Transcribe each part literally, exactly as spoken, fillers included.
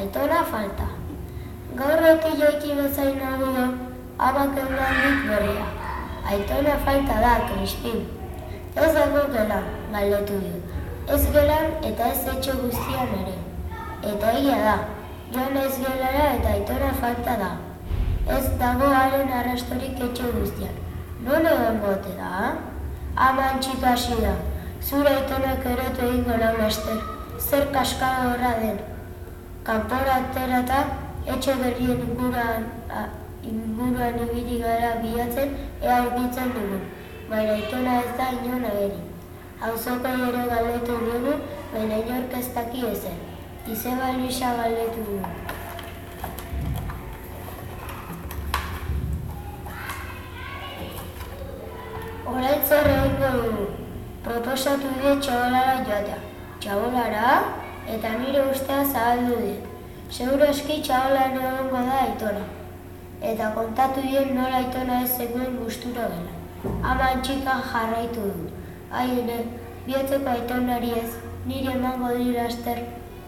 aitona falta. Gaur eti jaiki bezain nagoen, amak eulandik berria. Aitona falta da, Krispin. Ez dago gelan, galdetu du. Ez gelan eta ez etxe guztian ere. Eta egia da, joan ez gelara eta aitona falta da. Ez dago haren arrastorik etxe guztian. Non egon gote da? Aman txikasi da. Zure aitonak erotu egingo lau laster. Zer kaskado horra den. Kanpora aterata, etxe berrien inguruan, inguruan ibili gara bilatzen ea aurkitzen dugu. Baina aitona ez da inon ageri. Auzoko ere galdetu dugu, baina inork ez daki ezer. Izeba Luisa galdetu dugu. Orain zer egingo dugu. Proposatu dut txabolara joatea. Txabolara? Eta nire ustea zabaldu dut. Seguro eski txabolan egongo da aitona. Eta kontatu dien nola aitona ez zegoen gustura gela. Aman txikan jarraitu du. Aiene, bihotzeko aitonari ez, nire emango dira aster.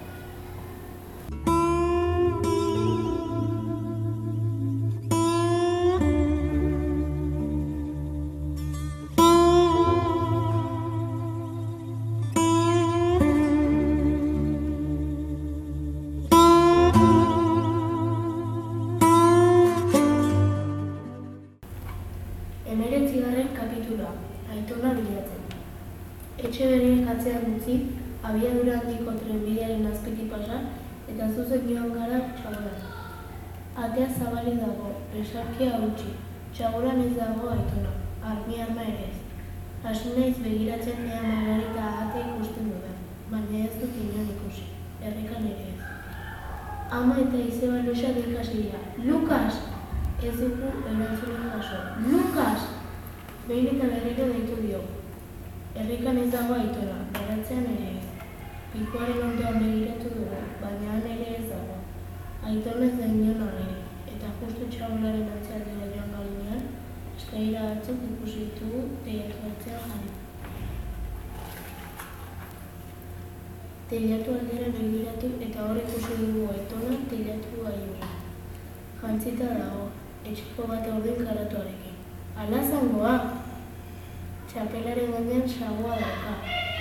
Hemeretzigarren kapitulua, aitona bilatzen. Etxe berriek atzean utzi, abiadura handiko trenbidearen azpitik pasa, eta zuzen joan gara txabolara. Atea zabalik dago, besarkia hautsi, txabolan ez dago aitona, armi arma ere ez. Hasi naiz begiratzen ea Margarita ate ikusten dudan, baina ez dut inon ikusi, errekan ere ez. Ama eta Izeba Luisa dekasi dira, Lukas! Ez dugu erantzunen jaso. Lukas! Behin eta berriro deitu dio. Errekan ez dago aitona, beratzean ere ez. Pikuaren ondoan begiratu dugu, baina han ere ez dago. Aitona ez da inon ageri, eta justu txabolaren atzealdera joan galinean, eskaira batzuk ikusi ditugu teilatu atzean jarri. Teilatu aldera begiratu eta hor ikusi dugu aitona teilatu gaiura. Jantzita dago, etxeko bat ordin karatuarekin. Ala zangoa! Txapelaren gainean sagoa dauka.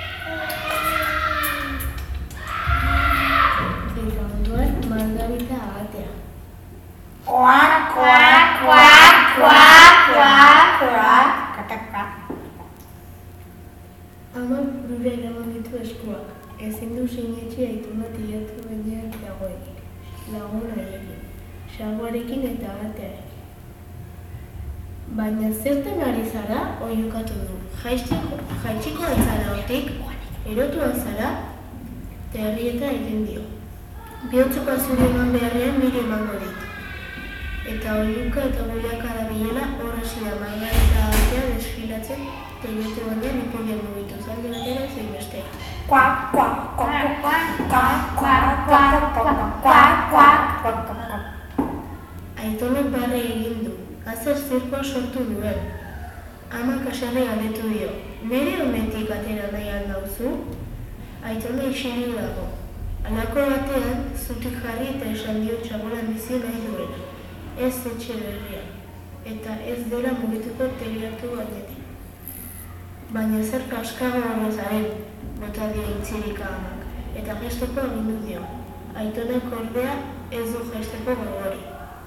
Eta ondoan Margarita agatea. Kuak, kuak, kuak, kuak, kuak, kuak, katak. Ama burura eraman ditu eskuak. Ezin du sinetxe aitona tiratu gainean dagoenik. Lagun haiekin. Sagoarekin eta agatearekin. Baina zertan ari zara, oiukatu du. Jaitsiko altzara hortik, erotu altzara, terrieta egin dio. Bihotzuko azure eman beharrean nire emango dit. Eta oiuka eta buleaka da bilela horrezi da Margarita agatea desfilatzen, teilatu gainean ipulian mugitu zalde batera zein bestea. Kuak, kuak, kuak, kuak, kuak, kuak, kuak, kuak, kuak, kuak, kuak. Aitonak barre egin du. Azer zirkoa sortu duen. Amak aserre galdetu dio. Nere honetik atera nahi aldauzu? Aitona isilik dago. Halako batean, zutik jarri eta esan dio txabolan bizi nahi duena. Ez etxe berria. Eta ez dela mugituko teilatu gainetik. Baina zer kaskago horrezaren, bota dio intzirika amak. Eta gestoko agindu dio. Aitonak ordea ez du gesteko gogori.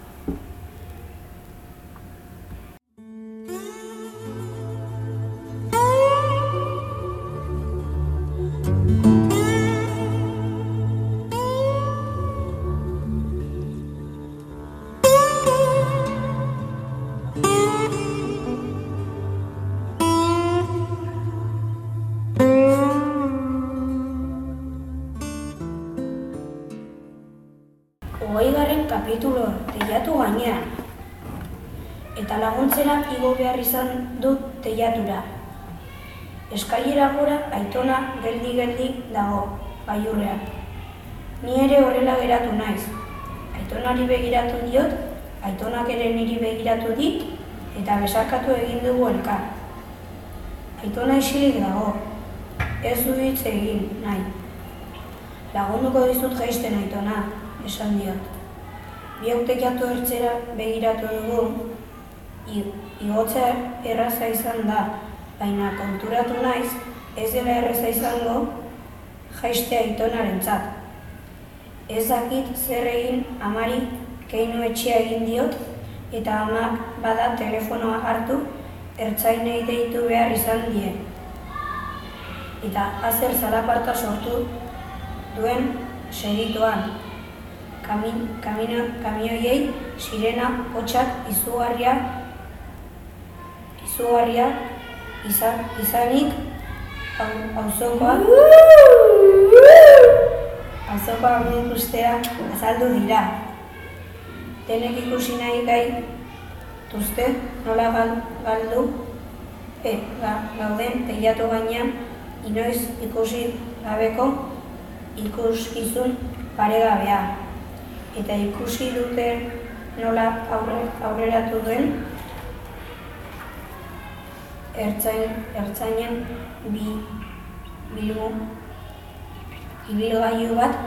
Hogeigarren kapituloa, teilatu gainean. Eta laguntzera igo behar izan dut teilatura. Eskailera gora aitona geldi-geldi dago, gailurrean. Ni ere horrela geratu naiz. Aitonari begiratu diot, aitonak ere niri begiratu dit, eta besarkatu egin dugu elkar. Aitona isilik dago, ez du hitz egin nahi. Lagunduko dizut jaisten aitona, esan diot. Biok teilatu ertzera begiratu dugu, igotzea erraza izan da, baina konturatu naiz ez dela erraza izango jaiste Aitonarentzat. Ez dakit zer egin amari keinu etxea egin diot, eta amak bada telefonoa hartu ertzainei deitu behar izan die. Eta azer zalaparta sortu duen segituan. Kamioiei sirena hotsak izugarria izugarria izan, izanik auzokoa auzokoa ikustea azaldu dira. Denek ikusi nahi gai duzte nola gal, galdu e, ga, gauden teilatu gainean inoiz ikusi gabeko ikuskizun paregabea. Eta ikusi dute nola aurre, aurreratu duen ertzain, ertzainen bi, bilgu, ibilgailu bat.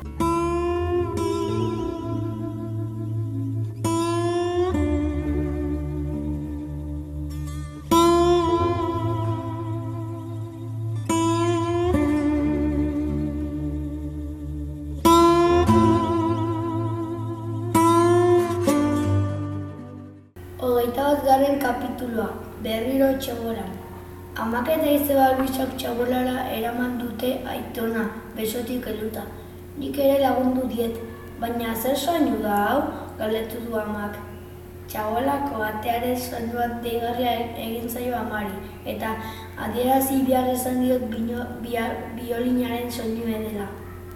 Hogeita batgarren kapitulua, berriro txabolan. Amak eta izeba Luisak txabolara eraman dute Aitona, besotik helduta. Nik ere lagundu diet, baina zer soinu da hau, galdetu du amak. Txabolako atearen soinuak deigarria egin zaio amari, eta adierazi behar esan diot bino, bia, biolinaren soinu dela.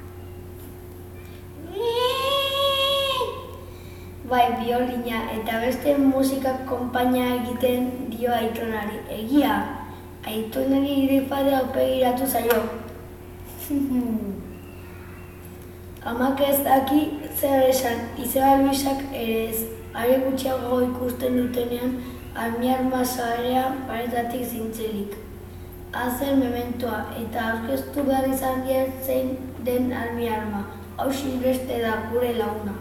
Bai, biolina eta beste musikak konpainia egiten dio Aitonari. Egia, Aitonari iripadea opegiratu zaio. Amak ez daki zer esan, izeba Luisak ere ez. Are gutxiago ikusten dutenean, armiarma sarean paretatik zintzelik. Azer mementoa eta aurkeztu behar izan diet zein den armiarma. Hau Silvestre da gure laguna.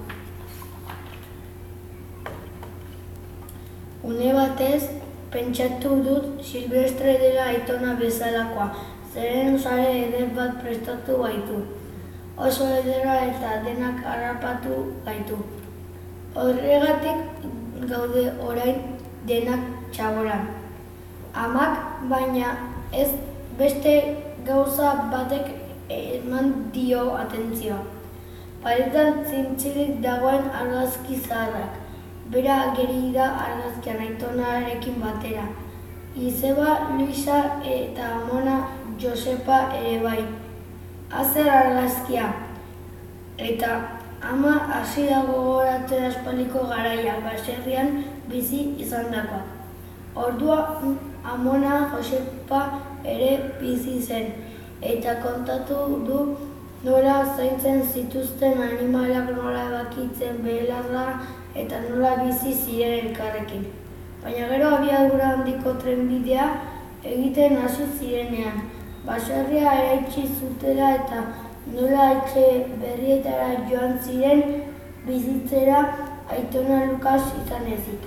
Une batez, pentsatu dut Silvestre dela Aitona bezalakoa, zeren sare eder bat prestatu gaitu. Oso edera eta denak harrapatu gaitu. Horregatik gaude orain denak txabolan. Amak baina ez beste gauza batek eman dio atentzioa. Paretan zintzilik dagoen argazki zaharrak. Bera ageri da argazkian Aitonarekin batera. Izeba Luisa eta amona Josepa ere bai. Azer argazkia. Eta ama hasi da gogoratzen aspaldiko garaia, baserrian bizi izandakoa. Ordua amona Josepa ere bizi zen, eta kontatu du nola zaintzen zituzten animalak, nola bakitzen belarra, eta nola bizi ziren elkarrekin. Baina gero abiadura handiko trenbidea egiten hasi zirenean, baserria eraitsi zutela eta nola etxe berrietara joan ziren bizitzera Aitona Lukas izan ezik.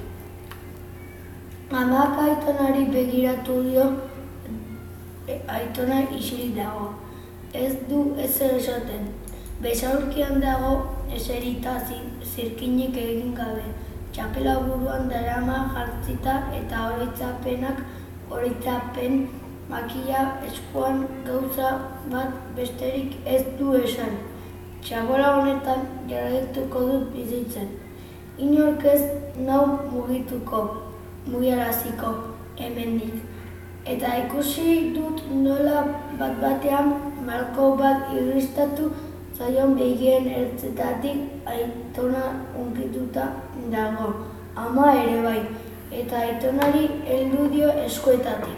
Amak Aitonari begiratu dio, Aitona isilik dago. Ez du ezer esaten. Besaulkian dago eserita zirkinik egin gabe. Txapela buruan darama jantzita eta oroitzapenak oroitzapen makila eskuan gauza bat besterik ez du esan. Txabola honetan jarraituko dut bizitzen. Inork ez nau mugituko, mugiaraziko, hemendik. Eta ikusi dut nola bat batean malko bat irristatu zaion begien ertzetatik Aitona unkituta dago. Ama ere bai, eta Aitonari heldu dio eskuetatik.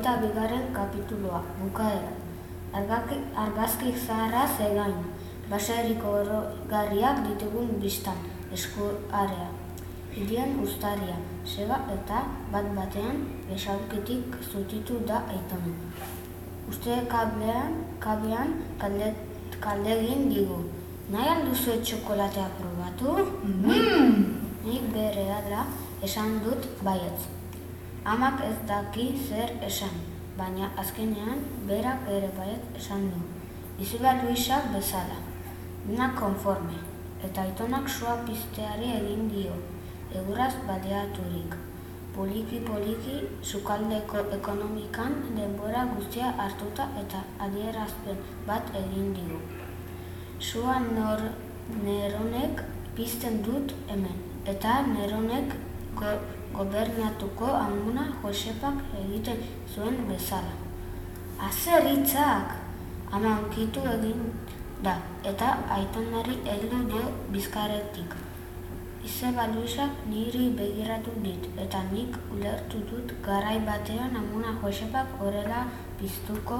hogeita bigarren kapitulua, bukaera. Argaki, argazki zaharraz egain, baserriko orogarriak ditugun bistan, eskuarea. Hirian uztaria, sega eta bat batean besaukitik zutitu da Aitona. Uste kablean, kabean kalde, kaldegin digu. Nahi alduzu txokolatea probatu? Mm. Nik berehala esan dut baietz. Amak ez daki zer esan, baina azkenean berak ere baiet esan du. Izuba Luisak bezala, dena konforme, eta Aitonak sua pizteari egin dio, eguraz baliaturik. Poliki-poliki sukaldeko ekonomikan denbora guztia hartuta eta adierazpen bat egin digu. Sua nor, neronek pizten dut hemen, eta neronek go, gobernatuko amuna Josepak egiten zuen bezala. Azer hitzak! Ama onkitu egin da, eta Aitonari heldu dio bizkarretik. Izeba Luisak niri begiratu dit, eta nik ulertu dut garai batean amuna Josepak horrela piztuko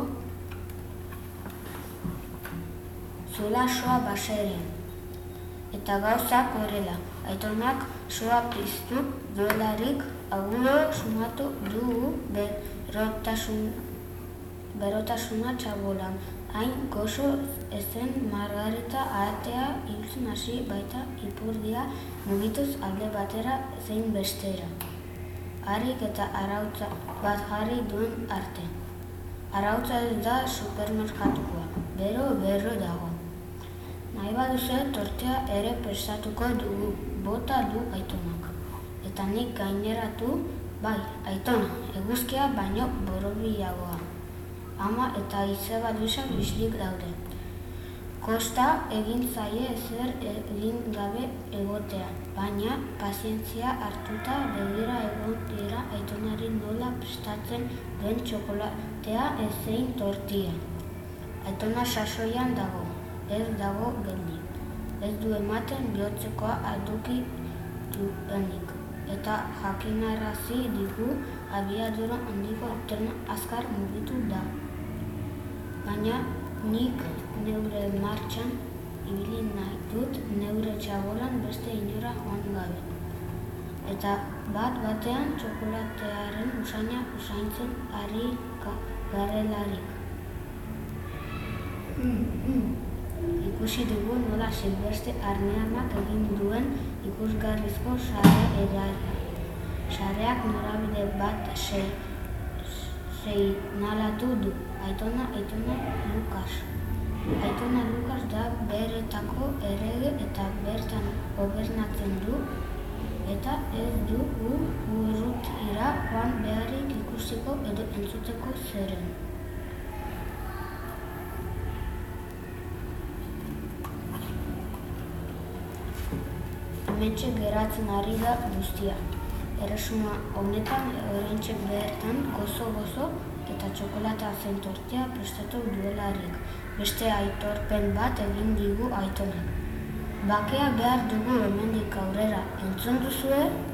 zuela soa baserrian. Eta gauzak horrela, Aitonak soa piztu duelarik aguro sumatu dugu berotasun, berotasuna txabolan. Hain gozo ezen Margarita ahatea hiltzen hasi baita ipurdia mugituz alde batera zein bestera. Harik eta arautza bat jarri duen arte. Arautza ez da supermerkatukoa, bero berro dago. Nahi baduze tortea ere prestatuko dugu, bota du Aitonak. Eta nik gaineratu, bai, Aitona, eguzkia baino borobilagoa. Ama eta Izeba Luisak bislik daude. Kosta egin zaie ezer egin gabe egotea, baina pazientzia hartuta begira egon dira Aitonari nola prestatzen duen txokolatea ezein tortilla. Aitona sasoian dago, ez dago geldi. Ez du ematen bihotzekoa aduki duenik, eta jakinarazi digu abiadura handiko trena azkar mugitu da. Baina nik neure martxan ibili nahi dut neure txabolan beste inora joan gabe. Eta bat batean txokolatearen usaina usaintzen ari garelarik. Mm, mm. Ikusi dugu nola Silvestre Arneamak egin duen ikusgarrizko sare edari. Sareak norabide bat sei, seinalatu du. Aitona, Aitona Lukas. Aitona Lukas da beretako errege eta bertan gobernatzen du, eta ez du urrutira joan beharrik ikusiko edo entzuteko zeren. Hementxe geratzen ari da guztia. Erresuma honetan oraintxe bertan gozo-gozo eta txokolata zen tortilla prestatu duelarik. Beste aitorpen bat egin digu Aitonak. Bakea behar dugu hemendik aurrera, entzun duzue?